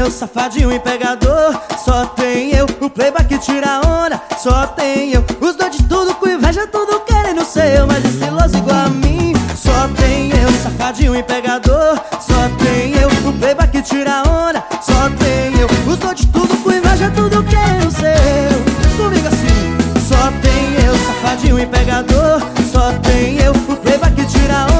eu, safadinho e pegador. Só tem eu, o playboy que tira a onda. Só tem eu, os dois de tudo com inveja, tudo querendo ser eu, mas estiloso igual a mim. Só tem eu, safadinho e pegador. Só tem eu, o playboy que tira a onda. Só tem eu, os dois de tudo com inveja, tudo querendo ser eu. Comigo assim. Só tem eu, safadinho e pegador. Só tem eu, o playboy que tira a onda.